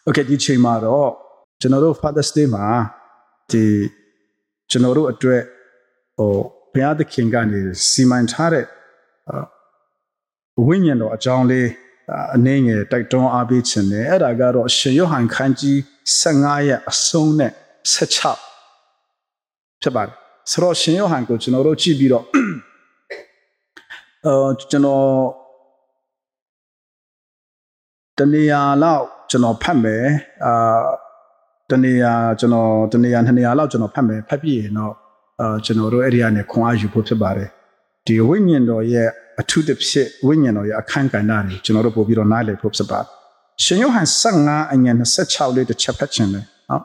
Okay ဒီချိန်မှာတော့ကျွန်တော်တို့ Father's Day မှာဒီကျွန်တော်တို့အတွက်ဘုရားသခင်ကနေစီမံထားတဲ့ဝိညာဉ်တော်အကြောင်းလေးအနေငယ်တိုက်တွန်းအားပေးခြင်းနဲ့အဲ့ဒါကတော့ရှင်ယောဟန်ခန်းကြီး15ရဲ့အဆုံးနဲ့16ဖြစ်ပါတယ်ဆိုတော့ရှင်ယောဟန်ကိုကျွန်တော်တို့ကြည့်ပြီးတော့ကျွန်တော်တနေရာလောက်ကျွန်တော်ဖတ်မယ်တနေရာနှစ်နေရာလောက်ကျွန်တော်ဖတ်မယ်ဖတ်ပြီးရင်တော့ကျွန်တော်တို့အဲ့ဒီကနေခွန်အားယူဖို့ဖြစ်ပါတယ်ဒီဝိညာဉ်တော်ရဲ့အထူးသဖြင့်ဝိညာဉ်တော်ရဲ့အခန်းကဏ္ဍတွေကျွန်တော်တို့ပို့ပြီးတော့နားလည်ဖို့ဖြစ်ပါတယ်ရှင်ယောဟန်15အငယ်26လေးတစ်ချက်ဖတ်ခြင်းလေနော်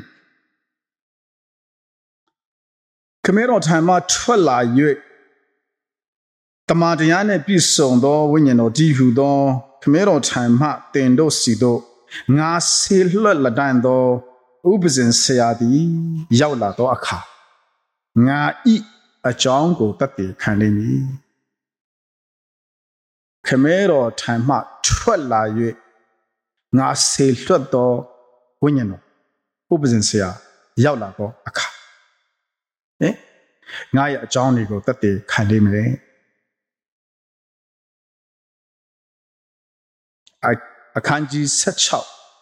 ခမဲတော်ထံမှထွက်လာ၍တမန်တရားနဲ့ပြည့်စုံသောဝိညာဉ်တော်တည်ဟူသောခမဲတော်ထံမှတင်တို့စီတို့ငါဆေလွတ်လက်တန်းသောဥပဇင်ဆရာသည်ရောက်လာသောအခါငါဤအကြောင်းကိုတတ်သိခံလိမ့်မည်ခမဲတော်ထံမှထွက်လာ၍ငါဆေလွတ်သောဝိညာဉ်တော်ဥပဇင်ဆရာရောက်လာသောအခါငါရဲ့အကြောင်းတွေကိုတတ်သိခံလိမ့်မယ်အခန်းကြီး16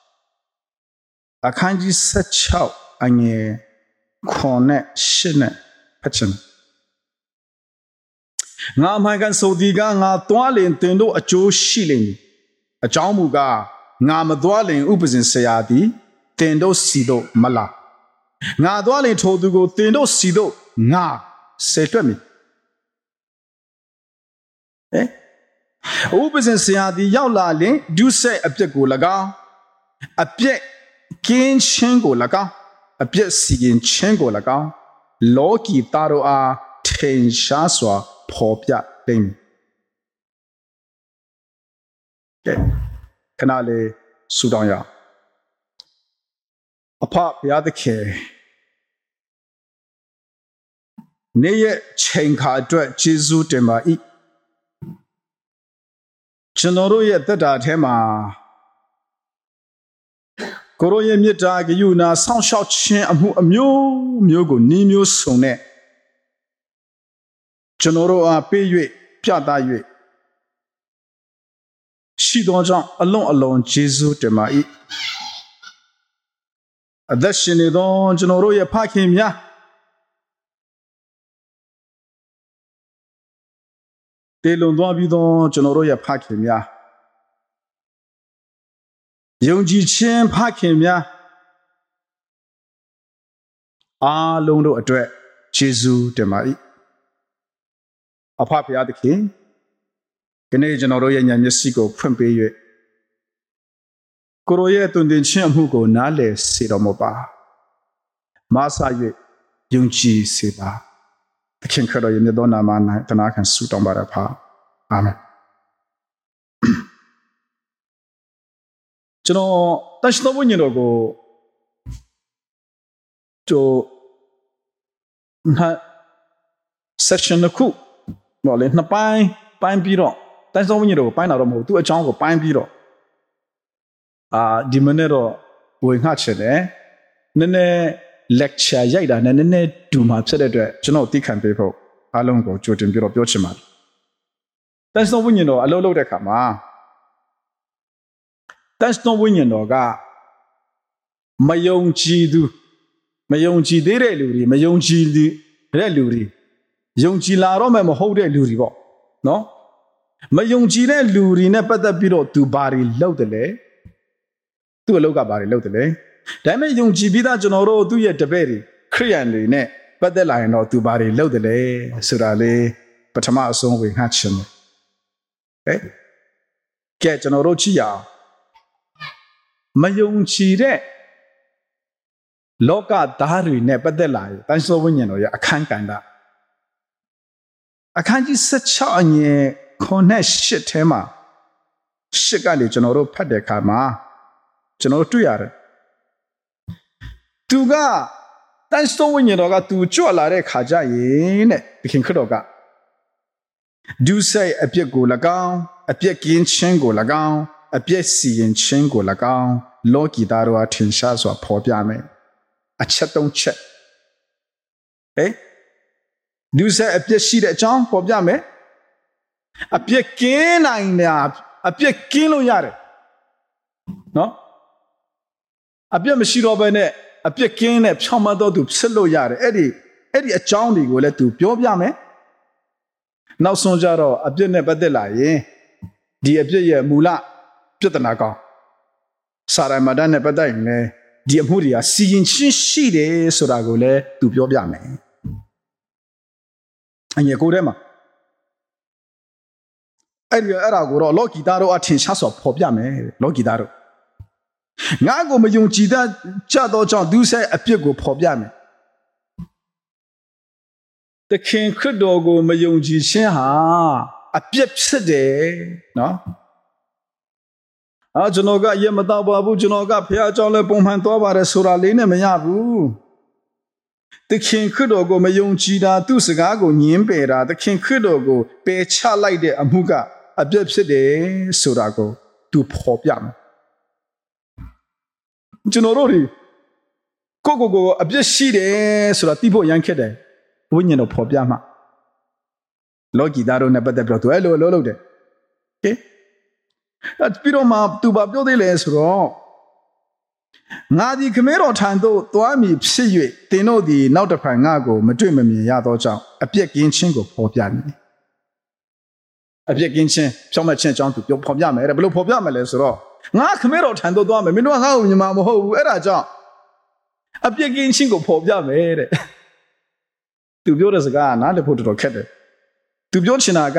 အငယ်9နဲ့10နဲ့ဖတ်ချင်ငါမှန်ကန်ဆိုဒီကငါသွားလင်တင်တို့အကျိုးရှိလိမ့်မည်အကြောင်းမူကားငါမသွားလင်ဥပဇင်ဆရာသည်တင်တို့စီတို့မလာငါသွားလင်ထိုသူကိုတင်တို့စီတို့ငါဆေတွက်မည်ဥပဇင်ဆရာသည်ရောက်လာလင်ဒုစရိုက်အပြစ်ကို၎င်းအပြစ်ကင်းခြင်းကို၎င်းအပြစ်စီရင်ခြင်းကို၎င်းလောကီသားတို့အားထင်ရှားစွာဖော်ပြလိမ့်မည်ခဏလေးဆူတောင်းရအောင်အဖဘုရားသခင်နေ့ရက်ချိန်ခါအတွက်ယေရှုတင်ပါ၏ကျွန်တော်တို့ရဲ့သက်တာထဲမှာကိုရောရဲ့မြတ်တာဂရုဏာစောင့်ရှောက်ခြင်းအမှုအမျိုးမျိုးကိုနှီးမျိုးစုံနဲ့ကျွန်တော်တို့အားပေး၍ပြသ၍ရှိသောကြောင့်အလွန်ယေရှုတင်ပါ၏အသက်ရှင်နေသောကျွန်တော်တို့ရဲ့ဖခင်များတေလွန်သွားပြီးသောကျွန်တော်တို့ရဲ့ဖခင်များယုံကြည်ခြင်းဖခင်များအားလုံးတို့အတွက်ယေရှုတင်ပါ၏အဖဖခင်သခင်ဒီနေ့ကျွန်တော်တို့ရဲ့ဉာဏ်မျက်စိကိုဖွင့်ပေး၍ကိုရောရဲ့တုန်တင်ခြင်းအမှုကိုနားလည်စေတော်မူပါမဆာ၍ယုံကြည်စေပါသခင်ခရစ်တော်ရဲ့မြတ်သောနာမ၌တနာခံဆုတောင်းပါရပါအာမင်ကျွန်တော်တန်ရှင်းသောဝိညာဉ်တော်ကိုsection တစ်ခုတော့လေနှစ်ပိုင်းပြီးတော့တန်ရှင်းသောဝိညာဉ်တော်ကိုပိုင်းတာတော့မဟုတ်သူ့အကြောင်းကိုပိုင်းပြီးတော့ဒီမနေ့တော့ဝင်ငှချင်တယ်နည်းနည်း lecture ရိုက်တာနဲ့နည်းနည်းဒူမှာဖြစ်တဲ့အတွက်ကျွန်တော်သိခံပေးဖို့အားလုံးကိုကြိုတင်ပြီးတော့ပြောချင်ပါတယ်တန်ရှင်းသောဝိညာဉ်တော်အလုပ်လုပ်တဲ့အခါမှာတန်ရှင်းသောဝိညာဉ်တော်ကမယုံကြည်သေးတဲ့လူတွေမယုံကြည်တဲ့လူတွေယုံကြည်လာတော့မှမဟုတ်တဲ့လူတွေပေါ့နော်မယုံကြည်တဲ့လူတွေနဲ့ပတ်သက်ပြီးတော့သူဘာတွေလုပ်တယ်လဲသူ့အလုပ်ကဘာတွေလုပ်တယ်လဲဒါပေမဲ့ယုံကြည်ပြီးသားကျွန်တော်တို့သူ့ရဲ့တပည့်တွေခရိယန်တွေနဲ့ပတ်သက်လာရင်တော့သူဘာတွေလုပ်တယ်လဲဆိုတာလေးပထမအဆုံးဝင်ငှချင်တယ်ကဲကျွန်တော်တို့ကြည့်ရအောင်မယုံကြည်တဲ့လောကသားတွေနဲ့ပတ်သက်လာရင်တန်ရှင်းဝိညာဉ်တော်ရဲ့အခန်းကဏ္ဍအခန်းကြီး16အငယ်9-8ထဲမှာ8ကနေကျွန်တော်တို့ဖတ်တဲ့အခါမှာကျွန်တော်တို့တွေ့ရတယ်သူကတန်ရှင်းဝိညာဉ်တော်ကသူကြွလာတဲ့ခါကျရင်တဲ့သခင်ခရစ်တော်ကဒုစရိုက်အပြစ်ကို၎င်းအပြစ်ကင်းခြင်းကို၎င်းအပြစ်စီရင်ခြင်းကို၎င်းလောကီသားတို့အထင်ရှားစွာဖော်ပြမယ်အချက်၃ချက်လူဆက်အပြစ်ရှိတဲ့အကြောင်းဖော်ပြမယ်အပြစ်ကင်းနိုင်တာအပြစ်ကင်းလို့ရတယ်နော်အပြစ်မရှိတော့ဘဲနဲ့အပြစ်ကင်းတဲ့ဖြောင့်မတ်သောသူဖြစ်လို့ရတယ်အဲ့ဒီအကြောင်းတွေကိုလည်းသူပြောပြမယ်နောက်ဆုံးကြတော့အပြစ်နဲ့ပတ်သက်လာရင်ဒီအပြစ်ရဲ့မူလပြဿနာကောင်းစာရမဒန်နဲ့ပတ်သက်ရင်လည်းဒီအမှုတွေကစီရင်ချင်းရှိတယ်ဆိုတာကိုလည်းသူပြောပြမယ်အငယ်ကိုထဲမှာအဲ့ဒါကိုတော့လောကီသားတို့အထင်ရှားစွာဖော်ပြမယ်လောကီသားတို့ငါကိုမယုံကြည်တဲ့ကြတော့ကြောင့်သူဆက်အပြစ်ကိုဖော်ပြမယ်တခင်ခရစ်တော်ကိုမယုံကြည်ခြင်းဟာအပြစ်ဖြစ်တယ်နော်ကျွန်တော်ကရေမတော့ပါဘူးကျွန်တော်ကဖះเจ้าလည်းပုံမှန်သွားပါတယ်ဆိုတာလေးနဲ့မရဘူးတခင်ခရစ်တော်ကိုမယုံကြည်တာသူ့စကားကိုညှင်းပယ်တာတခင်ခရစ်တော်ကိုပယ်ချလိုက်တဲ့အမှုကအပြစ်ဖြစ်တယ်ဆိုတာကိုသူဖော်ပြမယ်ကျွန်တော်တို့ကိုအပြစ်ရှိတယ်ဆိုတာသိဖို့ရန်ခက်တယ်ဝိညာဉ်တော်ဖော်ပြမှာလောကီသားတို့နဲ့ပတ်သက်ပြီးတော့သူအဲ့လိုလုပ်တယ်ပြီးတော့မှသူဘာပြောသေးလဲဆိုတော့ငါဒီခမဲတော်ထံသို့သွားမည်ဖြစ်၍သင်တို့သည်နောက်တစ်ဖန်ငါကိုမတွေ့မမြင်ရသောကြောင့်အပြစ်ကင်းခြင်းကိုဖော်ပြမည်အပြစ်ကင်းခြင်းဖြောင့်မတ်ခြင်းအကြောင်းသူပြောဖော်ပြမယ်တဲ့ဘယ်လိုဖော်ပြမလဲဆိုတော့ငါခမဲတော်ထံသို့သွားမယ်မင်းတို့ကငါ့ကိုမြင်မှာမဟုတ်ဘူးအဲ့ဒါကြောင့်အပြစ်ကင်းခြင်းကိုဖော်ပြမယ်တဲ့သူပြောတဲ့စကားကနားလည်ဖို့တော်တော်ခက်တယ်သူပြောချင်တာက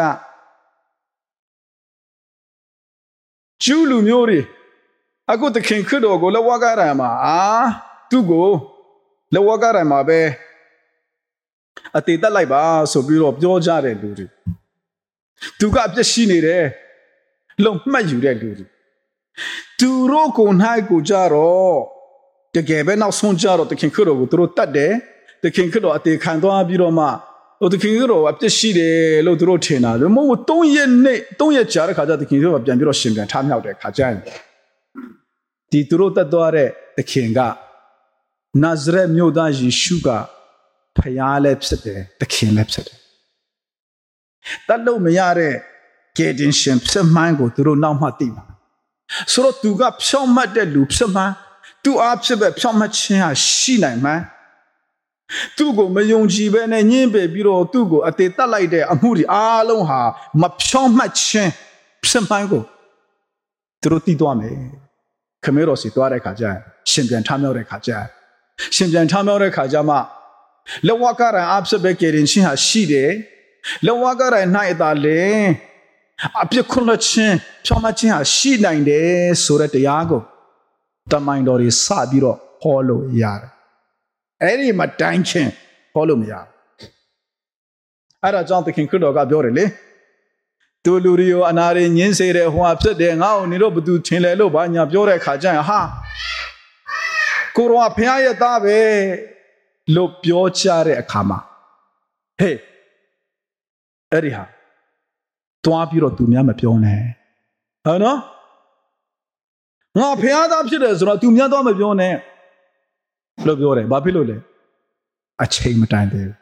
ကျူးလူမျိုးတွေအခုတခင်ခရစ်တော်ကိုလက်ဝါးကားတိုင်းမှာသူ့ကိုလက်ဝါးကားတိုင်းမှာပဲအသေးတက်လိုက်ပါဆိုပြီးတော့ပြောကြတဲ့လူတွေသူကအပြစ်ရှိနေတယ်လုံမှတ်ယူတဲ့လူတွေသူတို့ကိုနိုင်ကိုကြတော့တကယ်ပဲနောက်ဆုံးကြတော့တခင်ခရစ်တော်ကိုသူတို့တတ်တယ်တခင်ခရစ်တော်အသေးခံသွားပြီးတော့မှတခင်ခရစ်တော်အပြစ်ရှိတယ်လို့သူတို့ထင်တာလေမဟုတ်3ရက်ကြာတဲ့ခါကျတခင်ခရစ်တော်ပြန်ပြီးတော့ရှင်ပြန်ထားမြောက်တဲ့ခါကျရင်ဒီသူတို့တတ်သွားတဲ့တခင်ကနာဇရက်မြို့သားယေရှုကဖယားလည်းဖြစ်တယ်တခင်လည်းဖြစ်တယ်တတ်လို့မရတဲ့ကယ်တင်ရှင်ဖြစ်မှန်းကိုသူတို့နောက်မှသိမှာဆိုတော့သူကဖြောင့်မတ်တဲ့လူဖြစ်မှန်းသူအားဖြစ်ပဲဖြောင့်မတ်ခြင်းဟာရှိနိုင်မှန်းသူ့ကိုမယုံကြည်ပဲနဲ့ညှင်းပယ်ပြီးတော့သူ့ကိုအသေးတက်လိုက်တဲ့အမှုတွေအားလုံးဟာမဖြောင့်မတ်ခြင်းဖြစ်မှန်းကိုသူတို့သိသွားမယ်ခမဲတော်စီသွားတဲ့ခါကျရင်ရှင်ပြန်ထမြောက်တဲ့ခါကျရင်ရှင်ပြန်ထမြောက်တဲ့ခါကျမှလက်ဝါးကားတိုင်းအဖြစ်ပဲကယ်တင်ခြင်းဟာရှိတယ်လက်ဝါးကားတိုင်း၌အသာလေအပြစ်ခွင့်လွှတ်ခြင်းဖြောင့်မတ်ခြင်းဟာရှိနိုင်တယ်ဆိုတဲ့တရားကိုတမန်တော်တွေစပြီးတော့ဟောလို့ရတယ်အဲ့ဒီမှာတိုင်းချင်းဟောလို့မရဘူးအဲ့ဒါကြောင့်သခင်ခရစ်တော်ကပြောတယ်လေသူလူတွေရောအနာတွေညင်းစေတယ်ဟိုဟာဖြစ်တယ်ငါ့ကိုနေတော့ဘသူထင်လဲလို့ဘာညာပြောတဲ့ခါကျရင်ဟာကိုရောဖခင်ရဲ့သားပဲလို့ပြောချတဲ့အခါမှာဟေးအဲ့ဒီဟာတွားပြီးတော့သူများမပြောနဲ့ဟုတ်နော်ငါဖခင်သားဖြစ်တယ်ဆိုတော့သူများတော့မပြောနဲ့လို့ပြောတယ်ဘာဖြစ်လို့လဲအချိန်မတိုင်သေးဘူး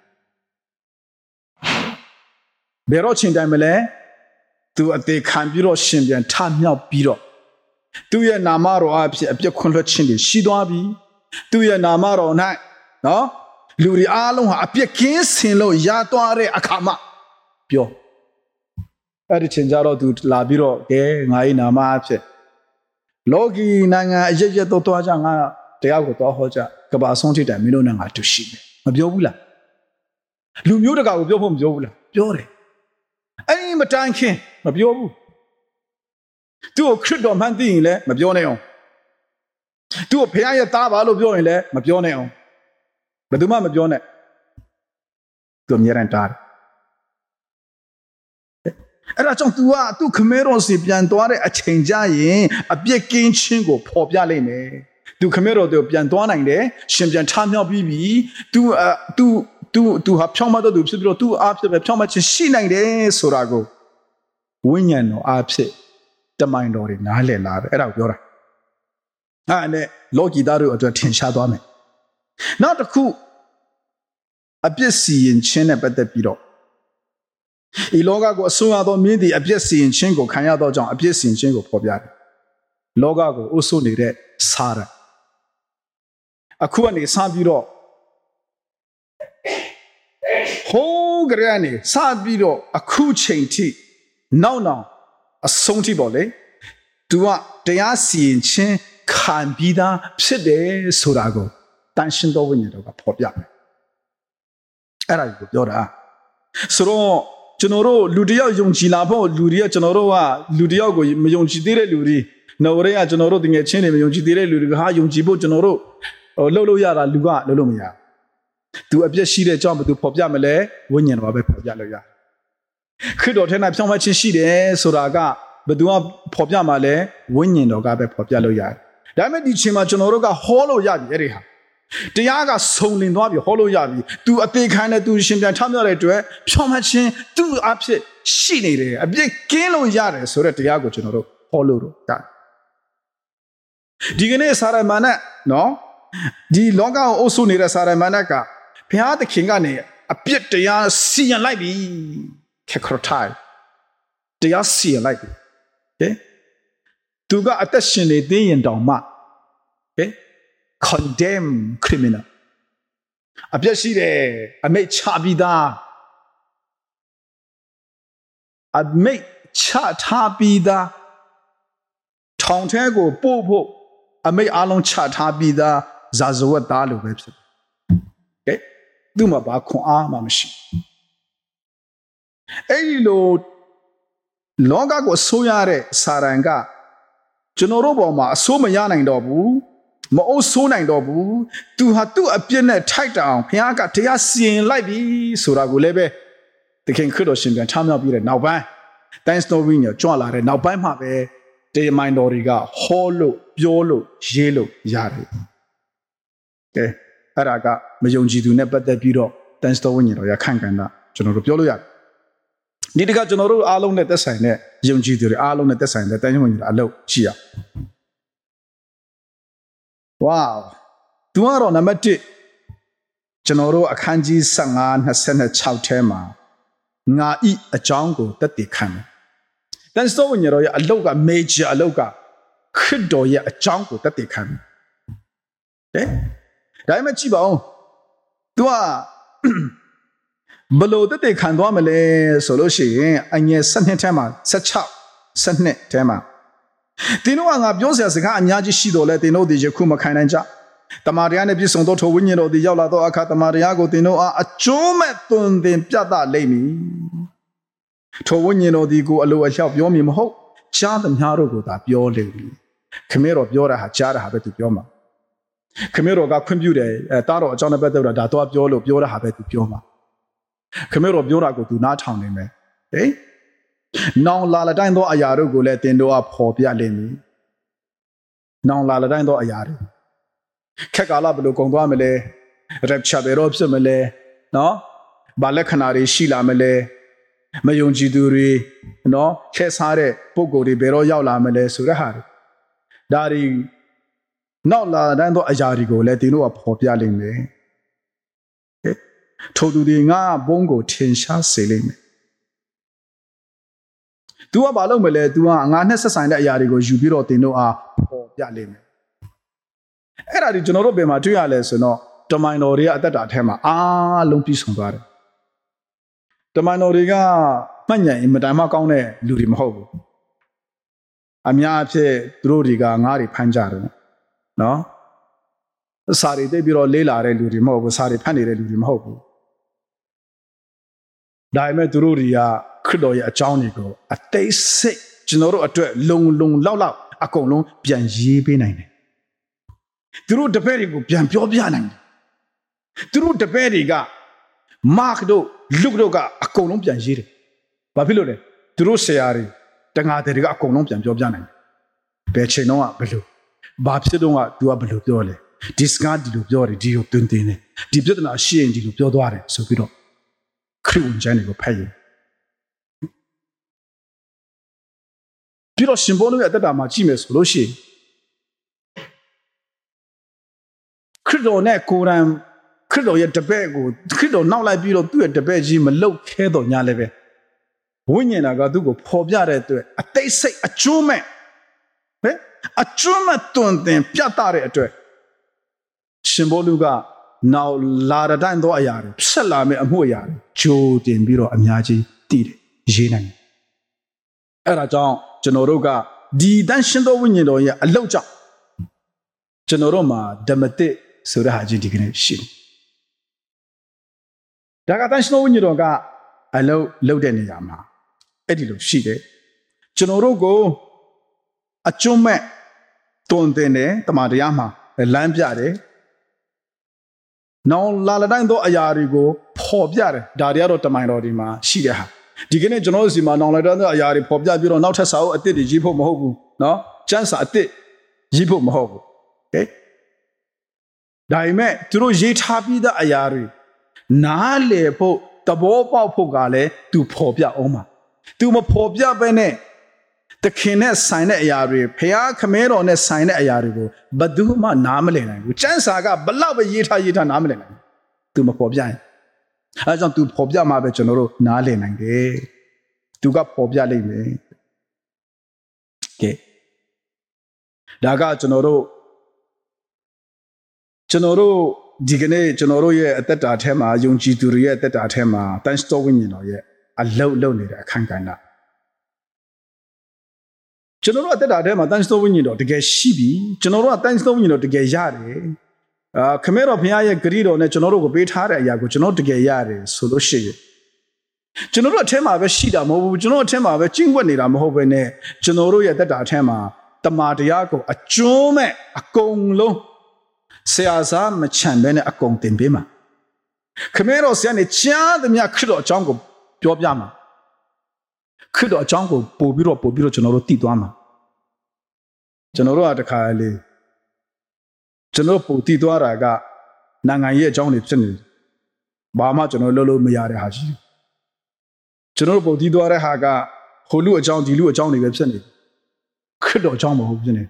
ဘယ်တော့ချိန်တိုင်မလဲသူအသေးခံပြီးတော့ရှင်ပြန်ထမြောက်ပြီးတော့သူ့ရဲ့နာမတော်အဖြစ်အပြစ်ခွင့်လွှတ်ခြင်းတွေရှိသွားပြီသူ့ရဲ့နာမတော်၌နော်လူတွေအားလုံးဟာအပြစ်ကင်းစင်လို့ရသွားတဲ့အခါမှာပြောအဲ့ဒီချိန်ကြတော့သူလာပြီးတော့ကဲငါ၏နာမအဖြစ်လောကီနိုင်ငံအရရက်တော့သွားကြငါတရားကိုတော့ဟောကြကဘာဆုံးထိတိုင်မင်းတို့နဲ့ငါတူရှိတယ်မပြောဘူးလားလူမျိုးတကာကိုပြောဖို့မပြောဘူးလားပြောတယ်အဲ့ဒီမတိုင်ခင်မပြောဘူးသူ့ကိုခရစ်တော်မှန်သိရင်လည်းမပြောနဲ့အောင်သူ့ကိုဖခင်ရဲ့သားပါလို့ပြောရင်လည်းမပြောနဲ့အောင်ဘယ်သူမှမပြောနဲ့သူအမြဲတမ်းတားတယ်အဲ့ဒါကြောင့် तू ကသူ့ခမဲတော်စီပြန်သွားတဲ့အချိန်ကြရင်အပြစ်ကင်းခြင်းကိုဖော်ပြလိုက်မယ်သူခမဲတော်တို့ပြန်သွားနိုင်တယ်ရှင်ပြန်ထမြောက်ပြီးပြီ तू ဟာဖြောင်းမတော့သူဖြစ်ပြီးတော့ तू အားဖြစ်ပဲဖြောင်းမခြင်းရှိနိုင်တယ်ဆိုတာကိုဝိညာဉ်တော်အားဖြစ်တမန်တော်တွေနားလည်လာတယ်အဲ့ဒါကိုပြောတာနဲ့လောကီသားတို့အတွက်ထင်ရှားသွားမယ်နောက်တစ်ခုအပြစ်စီရင်ခြင်းနဲ့ပတ်သက်ပြီးတော့ဤလောကကိုအစွန်းရသောမင်းသည်အပြစ်စီရင်ခြင်းကိုခံရသောကြောင့်အပြစ်စီရင်ခြင်းကိုဖော်ပြတယ်လောကကိုအုပ်စိုးနေတဲ့စာရအခုကနေစပြီးတော့ဟိုးကြရနေစပြီးတော့အခုချိန်ထိနောက်အဆုံးထိပေါ့လေသူကတရားစီရင်ခြင်းခံပြီးသားဖြစ်တယ်ဆိုတာကိုတန်ရှင်းသောဝိညာဉ်တော်ကဖော်ပြတယ်အဲ့ဒါကိုပြောတာဆိုတော့ကျွန်တော်တို့လူတယောက်ယုံကြည်လာဖို့လူတွေကကျွန်တော်တို့ကလူတယောက်ကိုမယုံကြည်သေးတဲ့လူတွေနော်ရဲကကျွန်တော်တို့တကယ်ချင်းတွေမယုံကြည်သေးတဲ့လူတွေကဟာယုံကြည်ဖို့ကျွန်တော်တို့လှုပ်လို့ရတာလူကလှုပ်လို့မရသူအပြစ်ရှိတဲ့အကြောင်းဘယ်သူဖော်ပြမလဲဝိညာဉ်တော်ပဲဖော်ပြလို့ရခရစ်တော်ထဲမှာဖြောင့်မတ်ခြင်းရှိတယ်ဆိုတာကဘယ်သူကဖော်ပြမှာလဲဝိညာဉ်တော်ကပဲဖော်ပြလို့ရတယ်ဒါပေမဲ့ဒီချိန်မှာကျွန်တော်တို့ကဟောလို့ရပြီအဲ့ဒီဟာတရားကစုံလင်သွားပြီဟောလို့ရပြီသူအသေးခံတဲ့သူရှင်ပြန်ထမြောက်တဲ့အတွက်ဖြောင့်မတ်ခြင်းသူ့အဖြစ်ရှိနေတယ်အပြစ်ကင်းလို့ရတယ်ဆိုတဲ့တရားကိုကျွန်တော်တို့ဟောလို့ရတယ်ဒီကနေ့စာရမဏေနော်ဒီလောကကိုအုပ်စိုးနေတဲ့စာရမဏေကဘုရားသခင်ကနေအပြစ်တရားစီရင်လိုက်ပြီခေခရထိုင်တရားစီရင်လိုက်ပြီဟဲ့သူကအသက်ရှင်နေသေးရင်တောင်မှဟဲ့ condemn criminal အပြစ်ရှိတယ်အမိတ်ချပြီးသားအမိတ်ချထားပြီးသားထောင်ထဲကိုပို့ဖို့အမိတ်အလုံးချထားပြီးသားဇာဇဝတ်သားလိုပဲဖြစ်တယ်။သူ့မှာဘာခွန်အားမှမရှိ။အဲ့ဒီလိုလောကကိုအစိုးရတဲ့စာရန်ကကျွန်တော်တို့ပေါ်မှာအစိုးမရနိုင်တော့ဘူးမအုပ်စိုးနိုင်တော့ဘူးသူဟာသူ့အပြစ်နဲ့ထိုက်တအောင်ဘုရားကတရားစီရင်လိုက်ပြီဆိုတာကိုလည်းပဲသခင်ခရစ်တော်ရှင်ပြန်ချမြောက်ပြီးတဲ့နောက်ပိုင်းတိုင်းစတိုရီညကြွလာတဲ့နောက်ပိုင်းမှာပဲတေမိုင်တော်တွေကဟောလို့ပြောလို့ရေးလို့ရတယ်ကဲအဲ့ဒါကမယုံကြည်သူနဲ့ပတ်သက်ပြီးတော့တိုင်းစတိုဝိညာဉ်တော်ရခန့်ကန်တာကျွန်တော်တို့ပြောလို့ရတယ်ဒီတကကျွန်တော်တို့အားလုံးနဲ့သက်ဆိုင်တဲ့ယုံကြည်သူတွေအားလုံးနဲ့သက်ဆိုင်တဲ့တိုင်းဝိညာဉ်တော်အလုပ်ရှိရဝေါသူကတော့နံပါတ်1ကျွန်တော်တို့အခန်းကြီး15 26ထဲမှာငါဤအကြောင်းကိုသက်သေခံတယ်တန်ဆိုးဝင်ရရဲ့အလုတ်က major အလုတ်ကခရစ်တော်ရဲ့အကြောင်းကိုသက်သေခံတယ်ဒါပေမဲ့ကြည့်ပါဦး तू ကဘလို့သက်သေခံသွားမလဲဆိုလို့ရှိရင်အငယ်7ထဲမှာ16 7ထဲမှာတင်းတို့ကငါပြောစရာစကားအများကြီးရှိတော်လဲတင်းတို့ဒီယခုမခံနိုင်ကြတမန်တော်နဲ့ပြည့်စုံသောထိုဝိညာဉ်တော်သည်ရောက်လာသောအခါတမန်တော်ကိုတင်းတို့အားအကျိုးမဲ့သွန်သင်ပြသလိမ့်မည်ထိုဝိညာဉ်တော်ဒီကိုအလိုအလျောက်ပြောမည်မဟုတ်ကြားသမျှတို့ကိုသာပြောလိမ့်မည်ခမည်းတော်ပြောတာဟာကြားတာဟာပဲသူပြောမှာခမည်းတော်ကခွင့်ပြုတယ်တားတော်အကြောင်းနဲ့ပတ်သက်တော့ဒါတော့ပြောလို့ပြောတာဟာပဲသူပြောမှာခမည်းတော်ပြောတာကိုသူနားထောင်နေမယ်ဟေးနောင်လာလတိုင်းသောအရာတို့ကိုလည်းတင်တော်ကဖော်ပြလိမ့်မည်နောင်လာလတိုင်းသောအရာတွေခက်ကာလဘယ်လိုကုန်သွားမလဲ rapture ဘယ်တော့ဖြစ်မလဲနော်ဘာလက္ခဏာတွေရှိလာမလဲမယုံကြည်သူတွေနော်ခဲစားတဲ့ပုံကိုယ်တွေဘယ်တော့ရောက်လာမလဲဆိုတဲ့ဟာတွေဒါတွေနောက်လာတိုင်းသောအရာတွေကိုလည်းတင်တော်ကဖော်ပြလိမ့်မယ်ထိုသူတွေငါဘုန်းကိုထင်ရှားစေလိမ့်မယ်သူကဘာလုပ်မလဲသူကငါနဲ့ဆက်ဆိုင်တဲ့အရာတွေကိုယူပြီးတော့တင်တို့အားပေါ်ပြလိမ့်မယ်အဲ့ဒါဒီကျွန်တော်တို့ဘယ်မှာတွေ့ရလဲဆိုတော့တမန်တော်တွေကအသက်တာထဲမှာအားလုံးပြည့်စုံသွားတယ်တမန်တော်တွေကမှတ်ဉာဏ်အင်မတန်မှကောင်းတဲ့လူတွေမဟုတ်ဘူးအများအဖြစ်သူတို့တွေကငါးတွေဖမ်းကြတယ်နော်စာတွေသိပြီးတော့လေးလာတဲ့လူတွေမဟုတ်ဘူးစာတွေဖတ်နေတဲ့လူတွေမဟုတ်ဘူးဒါပေမဲ့သူတို့တွေကခရစ်တော်ရဲ့အကြောင်းတွေကိုအသေးစိတ်ကျွန်တော်တို့အတွက်လုံလောက်အကုန်လုံးပြန်ရေးပေးနိုင်တယ်သူတို့တပည့်တွေကိုပြန်ပြောပြနိုင်တယ်သူတို့တပည့်တွေကမားတို့လုတို့ကအကုန်လုံးပြန်ရေးတယ်ဘာဖြစ်လို့လဲသူတို့ဆရာတွေတငါတွေကအကုန်လုံးပြန်ပြောပြနိုင်တယ်ဘယ်ချိန်တော့ဘယ်လိုဘာဖြစ်တော့သူကဘယ်လိုပြောလဲဒီစကားဒီလိုပြောတယ်ဒီလိုတွင်တယ်ဒီပြဿနာရှိရင်ဒီလိုပြောသွားတယ်ဆိုပြီးတော့ခရစ်ဝင်ကျမ်းတွေကိုဖတ်ရင်ပြီးတော့ရှင်ဘောတို့ရဲ့အသက်တာမှာကြည့်မယ်ဆိုလို့ရှိရင်ခရစ်တော်နဲ့ကိုယ်တိုင်ခရစ်တော်ရဲ့တပည့်ကိုခရစ်တော်နောက်လိုက်ပြီးတော့သူ့ရဲ့တပည့်ကြီးမလုတ်ခဲတော့ညာလည်းပဲဝိညာဉ်တော်ကသူ့ကိုဖော်ပြတဲ့အတွက်အသိစိတ်အကျွမ်းမဲ့ဟဲ့အကျွမ်းမဲ့တွင်တင်ပြတ်တဲ့အတွက်ရှင်ဘောလူကနောက်လာတဲ့တိုင်းသောအရာတွေဆက်လာမယ့်အမှုအရာတွေဂျိုးတင်ပြီးတော့အများကြီးတည်တယ်ရေးနိုင်တယ်အဲ့ဒါကြောင့်ကျွန်တော်တို့ကဒီတန်ရှင်သောဝိညာဉ်တော်ရဲ့အလောက်ကြောင့်ကျွန်တော်တို့မှာဓမ္မတိဆိုတဲ့ဟာကြီးဒီကနေ့ရှိတယ်ဒါကတန်ရှင်သောဝိညာဉ်တော်ကအလောက်လောက်တဲ့နေရာမှာအဲ့ဒီလိုရှိတယ်ကျွန်တော်တို့ကိုအကျွမ်းမဲ့တွင်တင်တယ်တမန်တရားမှာလမ်းပြတယ်နောင်လာလတိုင်းသောအရာတွေကိုဖော်ပြတယ်ဒါတွေကတော့တမန်တော်ဒီမှာရှိတဲ့ဟာဒီကနေ့ကျွန်တော်တို့စီမှာနောင်လာတိုင်းသောအရာတွေဖော်ပြပြီးတော့နောက်ထပ်စာအုပ်အသစ်တွေရေးဖို့မဟုတ်ဘူးเนาะကျမ်းစာအသစ်ရေးဖို့မဟုတ်ဘူးโอเคဒါပေမဲ့သူတို့ရေးထားပြီးသားအရာတွေနားလည်ဖို့သဘောပေါက်ဖို့ကလည်းသူဖော်ပြအောင်ပါသူမဖော်ပြဘဲနဲ့တခင်နဲ့ဆိုင်တဲ့အရာတွေဖျားခမဲတော်နဲ့ဆိုင်တဲ့အရာတွေကိုဘယ်သူမှနားမလည်နိုင်ဘူးကျမ်းစာကဘလောက်ပဲရေးထားနားမလည်နိုင်ဘူးသူမဖော်ပြရင်အဲကြောင့်သူဖော်ပြမှပဲကျွန်တော်တို့နားလည်နိုင်တယ်သူကဖော်ပြလိမ့်မယ်ကဲဒါကကျွန်တော်တို့ဒီကနေ့ကျွန်တော်တို့ရဲ့အသက်တာထဲမှာယုံကြည်သူတွေရဲ့အသက်တာထဲမှာတန်စတော်ဝိညာဉ်တော်ရဲ့အလုပ်နေတဲ့အခန်းကဏ္ဍကျွန်တော်တို့အသက်တာထဲမှာတန်စတော်ဝိညာဉ်တော်တကယ်ရှိပြီကျွန်တော်တို့ကတန်စတော်ဝိညာဉ်တော်တကယ်ရတယ်ခမဲတော်ဘုရားရဲ့ဂရုတော်နဲ့ကျွန်တော်တို့ကိုပေးထားတဲ့အရာကိုကျွန်တော်တကယ်ရတယ်ဆိုလို့ရှိရင်ကျွန်တော်တို့အထက်မှာပဲရှိတာမဟုတ်ဘူးကျွန်တော်အထက်မှာပဲကျင့်ဝတ်နေတာမဟုတ်ဘဲနဲ့ကျွန်တော်တို့ရဲ့အသက်တာအထက်မှာတမာတရားကိုအကျွမ်းမဲ့အကုန်လုံးဆရာစားမချန်ဘဲနဲ့အကုန်တင်ပေးမှာခမဲတော်ဆရာနဲ့ကြားသမျှခရစ်တော်အကြောင်းကိုပြောပြမှာခရစ်တော်အကြောင်းကိုပို့ပြီးတော့ကျွန်တော်တို့သိသွားမှာကျွန်တော်တို့ကတခါလေကျွန်တော်ပို့သိသွားတာကနိုင်ငံရဲ့အကြောင်းတွေဖြစ်နေတယ်ဘာမှကျွန်တော်လို့မရတဲ့ဟာကြီးကျွန်တော်ပို့သိသွားတဲ့ဟာကဟိုလူအကြောင်းဒီလူအကြောင်းတွေပဲဖြစ်နေခရစ်တော်အကြောင်းမဟုတ်ဖြစ်နေ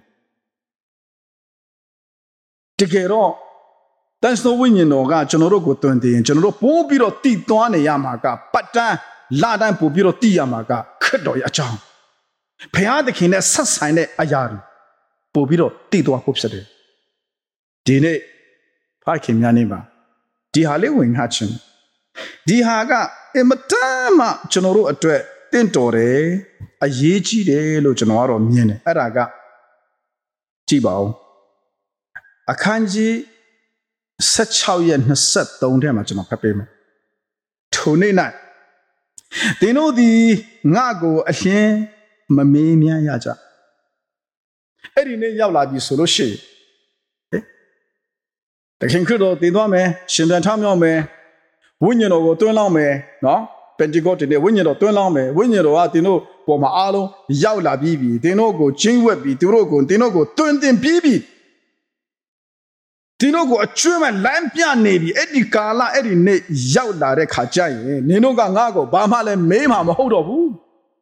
တကယ်တော့တန်စတော်ဝိညာဉ်တော်ကကျွန်တော်တို့ကိုတွင်တင်ကျွန်တော်တို့ပို့ပြီးတော့တည်သွားနေရမှာကပတ်တန်းလာတန်းပို့ပြီးတော့တည်ရမှာကခရစ်တော်ရဲ့အကြောင်းဘုရားသခင်နဲ့ဆက်ဆိုင်တဲ့အရာတွေပို့ပြီးတော့တည်သွားဖို့ဖြစ်တယ်ဒီနေ့ဖခင်များနေပါဒီဟာလေးဝင်ဟာချင်းဒီဟာကအင်မတန်မှကျွန်တော်တို့အတွက်တင့်တော်တယ်အရေးကြီးတယ်လို့ကျွန်တော်ကတော့မြင်တယ်အဲ့ဒါကကြည့်ပါဦးအခန်းကြီး16ရက်23ထဲမှာကျွန်တော်ဖတ်ပေးမယ်ထိုနေ့၌သင်တို့သည်ငါကိုအလင်းမမေးမြန်းရကြအဲ့ဒီနေ့ရောက်လာပြီဆိုလို့ရှိရင်တခင်ခရစ်တော်တည်သွားမယ်ရှင်ပြန်ထမြောက်မယ်ဝိညာဉ်တော်ကိုတွန်းလောင်းမယ်နော်ပန်တီကောတဲ့ဝိညာဉ်တော်တွန်းလောင်းမယ်ဝိညာဉ်တော်ကသင်တို့ပေါ်မှာအားလုံးရောက်လာပြီးပြီသင်တို့ကိုကျင်းဝက်ပြီးသင်တို့ကိုတွန်းတင်ပြီးပြီဒီလိုကိုအကျွမ်းမဲ့လမ်းပြနေပြီအဲ့ဒီကာလအဲ့ဒီနေ့ရောက်လာတဲ့ခါကျရင်နင်တို့ကငါ့ကိုဘာမှလည်းမေးမှာမဟုတ်တော့ဘူး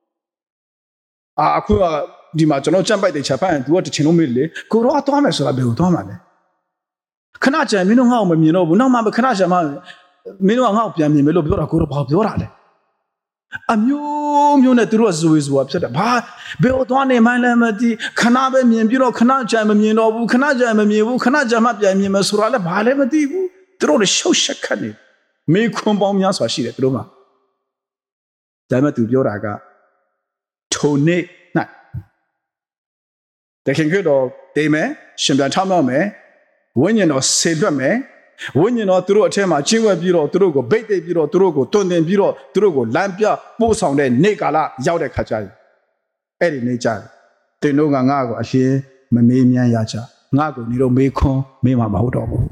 အခုကဒီမှာကျွန်တော်ကြံပိုက်တဲ့ချက်ဖတ်ရင် तू ကတချင်လုံးမေးလေကိုတော့သွားမယ်ဆိုတာဘယ်ကိုသွားမှာလဲခဏကြာမင်းတို့ငါ့ကိုမမြင်တော့ဘူးနောက်မှခဏကြာမှမင်းတို့ကငါ့ကိုပြန်မြင်မယ်လို့ပြောတာကိုတော့ဘာပြောတာလဲအမျိုးနဲ့သူတို့ကဇွေဖြစ်တယ်ဘာဘယ်တော့နေမှန်းလည်းမသိခဏပဲမြင်ပြီးတော့ခဏကြာမမြင်တော့ဘူးခဏကြာမမြင်ဘူးခဏကြာမှပြန်မြင်မယ်ဆိုတာလည်းဘာလည်းမသိဘူးသူတို့လည်းရှုပ်ရှက်ခတ်နေမေခွန်ပေါင်းများစွာရှိတယ်သူတို့မှာဒါပေမဲ့သူပြောတာကထိုနေ့၌တခင်ကတော့တေးမယ်ရှင်ပြန်ထမြောက်မယ်ဝိညာဉ်တော်ဆေလွတ်မယ်ဝိညာဉ်တော်သူတို့အထက်မှာကျင့်ဝတ်ပြီးတော့သူတို့ကိုဗိတ်သိပ်ပြီးတော့သူတို့ကိုတွင်တင်ပြီးတော့သူတို့ကိုလမ်းပြပို့ဆောင်တဲ့နေ့ကာလရောက်တဲ့ခါကျရင်အဲ့ဒီနေ့ကျရင်သင်တို့ကငါ့ကိုအလင်းမမေးမြန်းရကြငါ့ကိုနေတော့မေးခွန်းမေးမှာမဟုတ်တော့ဘူး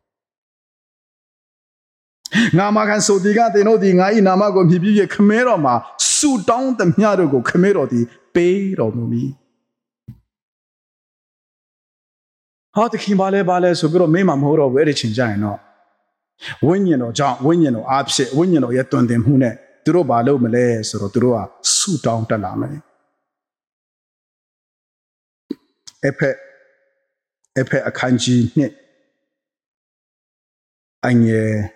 ငါမကန်ဆိုဒီကသင်တို့ဒီငါ၏နာမကိုမြည်ပြီးခမဲတော်မှာဆူတောင်းသမျှတို့ကိုခမဲတော်သည်ပေးတော်မူမည်ဟာတခင်ပါလဲဆိုပြီးတော့မေးမှာမဟုတ်တော့ဘူးအဲ့ဒီချိန်ကျရင်တော့ဝိညာဉ်တော်ကြောင့်ဝိညာဉ်တော်အားဖြင့်ဝိညာဉ်တော်ရဲ့တွင်တင်မှုနဲ့သူတို့ဘာလုပ်မလဲဆိုတော့သူတို့ကဆူတောင်းတက်လာမယ်အဖက်အခန်းကြီး anh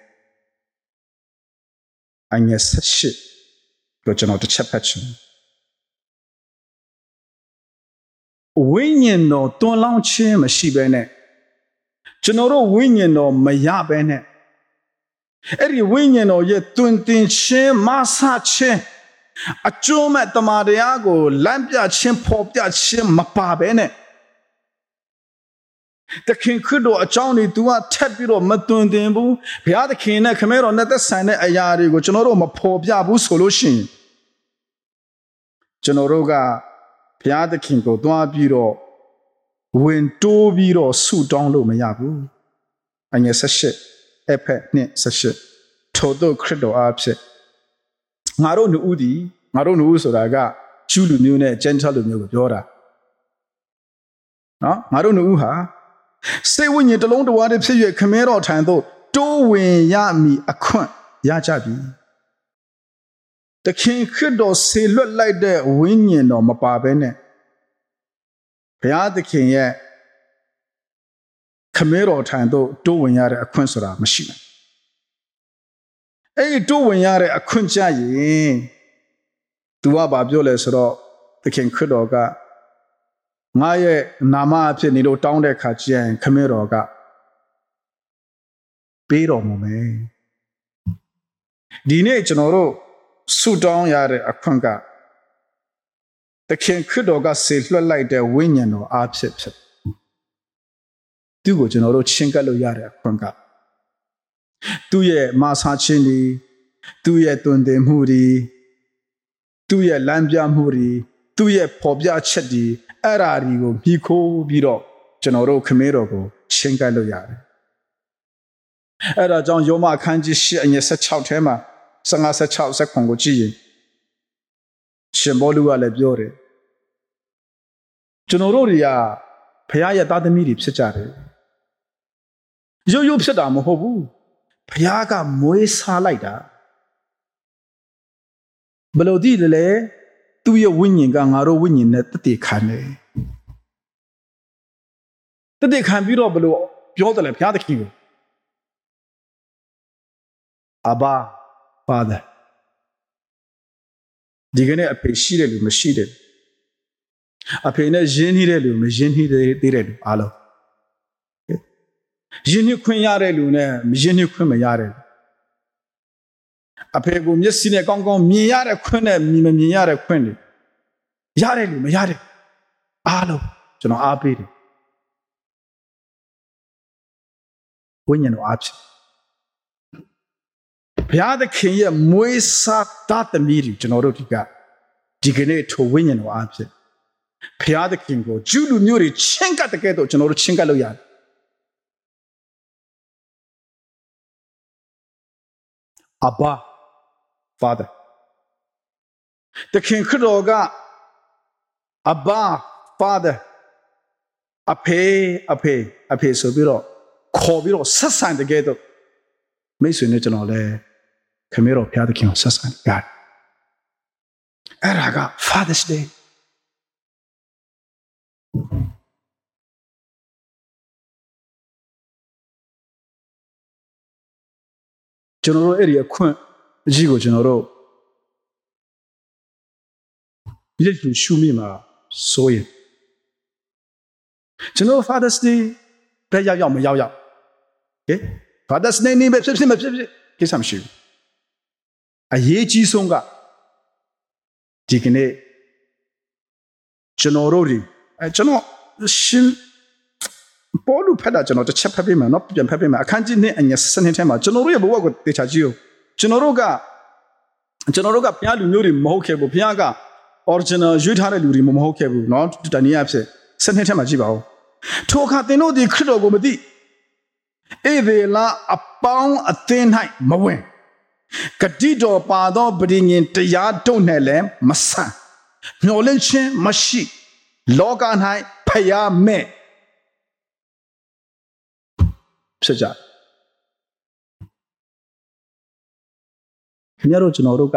sát shit rồi cho nó được chấp nhận win nhiên nó tuôn long trên mà xí bên này cho nó rồi win nhiên nó mà ya bên này ấy win nhiên nó ye tuôn tin trên mà sát trên à chỗ mà tầm này go làm bia trên phô bia trên mà pa bên nàyแต่คิงคือโดอาจารย์นี่ตัวเท็บပြီးတော့မတွင်တင်ဘူးဘုရားသခင်နဲ့ခမဲတော်နဲ့သက်ဆိုင်တဲ့အရာတွေကိုကျွန်တော်တို့မဖော်ပြဘူးဆိုလို့ရှိရင်ကျွန်တော်တို့ကဘုရားသခင်ကိုတွားပြီးတော့ဝင်တိုးပြီးတော့ဆုတောင်းလို့မရဘူးအငယ်18အဖက်နဲ့18ထို့သောခရစ်တော်အားဖြင့်ငါတို့နှုတ်သည်ငါတို့နှုတ်ဆိုတာကဂျူးလူမျိုးနဲ့ဂျန်တာလူမျိုးကိုပြောတာနော်ငါတို့နှုတ်ဟာစေဝိညာဉ်တလုံးတဝါတည်းဖြစ်၍ခမဲတော်ထံသို့တိုးဝင်ရမည်အခွင့်ရကြပြီတခင်ခရစ်တော်ဆေလွတ်လိုက်တဲ့ဝိညာဉ်တော်မပါဘဲနဲ့ဘုရားသခင်ရဲ့ခမဲတော်ထံသို့တိုးဝင်ရတဲ့အခွင့်ဆိုတာမရှိဘူးအဲ့ဒီတိုးဝင်ရတဲ့အခွင့်ကြရင်သူကဘာပြောလဲဆိုတော့သခင်ခရစ်တော်ကငါရဲ့နာမအဖြစ်နေလို့တောင်းတဲ့ခါကျရင်ခမဲတော်ကပေးတော်မူမယ်ဒီနေ့ကျွန်တော်တို့ဆုတောင်းရတဲ့အခွင့်ကသခင်ခရစ်တော်ကဆေလွှတ်လိုက်တဲ့ဝိညာဉ်တော်အားဖြင့်ဖြစ်သူ့ကိုကျွန်တော်တို့ချဉ်ကပ်လို့ရတဲ့အခွင့်ကသူ့ရဲ့မာစာခြင်းတွေသူ့ရဲ့တွင်တင်မှုတွေသူ့ရဲ့လမ်းပြမှုတွေသူ့ရဲ့ပေါ်ပြချက်တွေအဲ့ဓာတွေကိုပြီးခိုးပြီးတော့ကျွန်တော်တို့ခမဲတော်ကိုရှင်းကပ်လို့ရတယ်။အဲ့ဒါကြောင့်ယောမအခန်းကြီး8အငယ်16ထဲမှာ15 16 19ကိုကြည့်ရင်ရှင်ဘောလူကလည်းပြောတယ်ကျွန်တော်တို့တွေကဘုရားရဲ့သားသမီးတွေဖြစ်ကြတယ်။ရိုးရိုးဖြစ်တာမဟုတ်ဘူး။ဘုရားကမွေးစားလိုက်တာဘယ်လိုဒီလဲသူ့ရဲ့ဝိညာဉ်ကငါတို့ဝိညာဉ်နဲ့တည်ခံတယ်တည်ခံပြီးတော့ဘယ်လိုပြောတယ်လဲဘုရားသခင်ကိုအဘာ Father ဒီကနေ့အဖေရှိတယ်လို့မရှိတယ်အဖေနဲ့ယဉ်နေတဲ့လူမယဉ်နေသေးတယ်လူအားလုံးယဉ်နေခွင့်ရတဲ့လူနဲ့မယဉ်နေခွင့်မရတဲ့လူအဖေကိုမျက်စိနဲ့ကောင်းကောင်းမြင်ရတဲ့ခွင့်နဲ့မမြင်ရတဲ့ခွင့်တွေရတယ်လူမရတယ်အားလုံးကျွန်တော်အားပေးတယ်ဝိညာဉ်တော်အားဖြင့်ဘုရားသခင်ရဲ့မွေးစားသားသမီးတွေကျွန်တော်တို့ဒီကနေ့ထိုဝိညာဉ်တော်အားဖြင့်ဘုရားသခင်ကိုဂျူးလူမျိုးတွေချင်းကပ်တဲ့ကဲတော့ကျွန်တော်တို့ချင်းကပ်လို့ရတယ်အဘာ Father သခင်ခရစ်တော်ကအဘာ Father အဖေဆိုပြီးတော့ခေါ်ပြီးတော့ဆက်ဆံတဲ့ကဲတော့မိတ်ဆွေနဲ့ကျွန်တော်လည်းခမဲတော်ဘုရားသခင်ကိုဆက်ဆံကြတယ်အဲ့ဒါက Father's Day ကျွန်တော်တို့အဲ့ဒီအခွင့်အကြီးကိုကျွန်တော်တို့လက်လူရှုမိမှာဆိုရင်ကျွန်တော် Father's Day ဘယ်ရောက်မရောက်ကဲ Father's Day နေပဲဖြစ်ကိစ္စမရှိဘူးအရေးကြီးဆုံးကဒီကနေ့ကျွန်တော်တို့ကျွန်တော်ရှင်ပေါ်လူဖတ်တာကျွန်တော်တစ်ချက်ဖတ်ပေးမယ်နော်ပြန်ဖတ်ပေးမယ်အခန်းကြီး2အငယ်7ထဲမှာကျွန်တော်တို့ရဲ့ဘဝကိုတေချာကြည့်ဦးကျွန်တော်တို့ကဘုရားလူမျိုးတွေမဟုတ်ခဲ့ဘူးဘုရားက original ရွေးထားတဲ့လူတွေမဟုတ်ခဲ့ဘူးနော်တနည်းအားဖြင့်7ထဲမှာကြည့်ပါဦးထိုအခါသင်တို့ဒီခရစ်တော်ကိုမသိဧဝေလအပေါင်းအသင်း၌မဝင်ဂတိတော်ပါသောပဋိညာဉ်တရားတို့နဲ့လည်းမဆန့်မျှော်လင့်ခြင်းမရှိလောက၌ဖျားမဲ့ဖြစ်ကြခင်ဗျားတို့ကျွန်တော်တို့က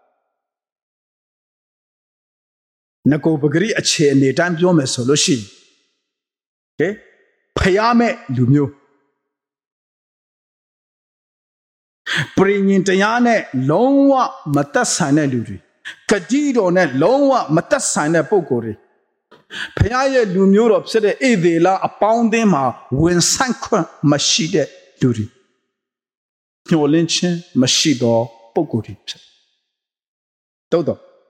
ငကိုပဂရိအခြေအနေတန်းပြောမယ်ဆိုလို့ရှိရင်ဖျားမဲ့လူမျိုးပရိညင်တရားနဲ့လုံးဝမသက်ဆိုင်တဲ့လူတွေဂတိတော်နဲ့လုံးဝမသက်ဆိုင်တဲ့ပုဂ္ဂိုလ်တွေဖခင်ရဲ့လူမျိုးတော်ဖြစ်တဲ့ဧသေလအပေါင်းအသင်းမှာဝင်ဆိုင်ခွင့်မရှိတဲ့လူတွေညှို့လင်းခြင်းမရှိသောပုဂ္ဂိုလ်တွေဖြစ်တော့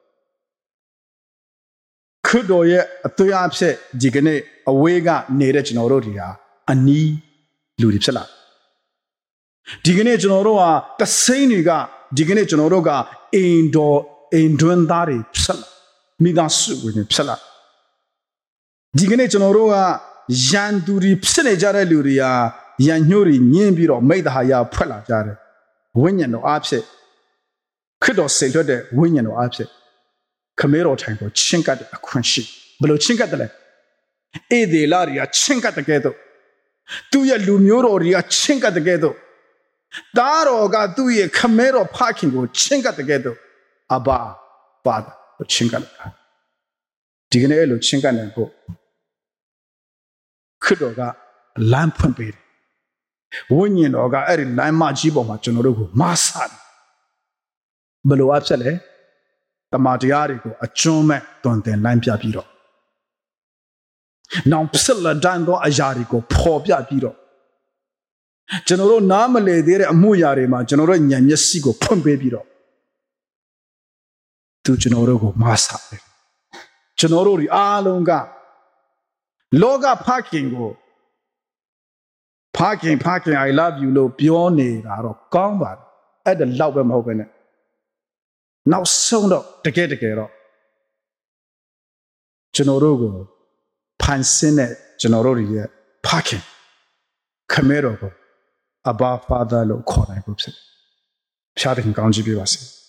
ခရစ်တော်ရဲ့အသွေးအဖြစ်ဒီကနေ့အဝေးကနေတဲ့ကျွန်တော်တို့တွေဟာအနီးလူတွေဖြစ်လာဒီကနေ့ကျွန်တော်တို့ဟာတစိမ့်တွေကဒီကနေ့ကျွန်တော်တို့ကအိမ်တွင်းသားတွေဖြစ်လာမိသားစုဝင်တွေဖြစ်လာဒီကနေ့ကျွန်တော်တို့ကရန်သူတွေဖြစ်နေကြတဲ့လူတွေဟာရန်ညှို့တွေညင်းပြီးတော့မိတ္တဟာယဖွဲ့လာကြတယ်ဝိညာဉ်တော်အားဖြင့်ခရစ်တော်စေလွှတ်တဲ့ဝိညာဉ်တော်အားဖြင့်ခမဲတော်ထိုင်ကိုချင်းကပ်တဲ့အခွင့်ရှိဘယ်လိုချင်းကပ်တယ်လဲဧသေလတွေကချင်းကပ်တဲ့ကဲ့သို့သူ့ရဲ့လူမျိုးတော်တွေကချင်းကပ်တဲ့ကဲ့သို့သားတော်ကသူ့ရဲ့ခမဲတော်ဖခင်ကိုချင်းကပ်တဲ့ကဲ့သို့အဘာပါဒချင်းကပ်တာဒီကနေ့အဲ့လိုချင်းကပ်နေဖို့ခရစ်တော်ကလမ်းဖွင့်ပေးတယ်ဝိညာဉ်တော်ကအဲ့ဒီလမ်းမကြီးပေါ်မှာကျွန်တော်တို့ကိုမဆာဘယ်လိုအဖြစ်လဲတမန်တရားတွေကိုအကျွမ်းမဲ့တွင်တင်လမ်းပြပြီးတော့နောင်ဖြစ်လာတဲ့အရာတွေကိုပေါ်ပြပြီးတော့ကျွန်တော်တို့နားမလည်သေးတဲ့အမှုရာတွေမှာကျွန်တော်တို့ဉာဏ်မျက်စိကိုဖွင့်ပေးပြီးတော့သူကျွန်တော်တို့ကိုမဆာတယ်ကျွန်တော်တို့ဒီအားလုံးကလောကဖခင်ကိုဖခင် I love you လို့ပြောနေတာတော့ကောင်းပါတယ်အဲ့ဒါလောက်ပဲမဟုတ်ပဲနဲ့နောက်ဆုံးတော့တကယ်တော့ကျွန်တော်တို့ကိုဖန်ဆင်းတဲ့ကျွန်တော်တို့ရဲ့ဖခင်ခမဲတော်ကို Abba Father လို့ခေါ်နိုင်ဖို့ဖြစ်တယ်ဖျားသခင်ကောင်းချီးပေးပါစေ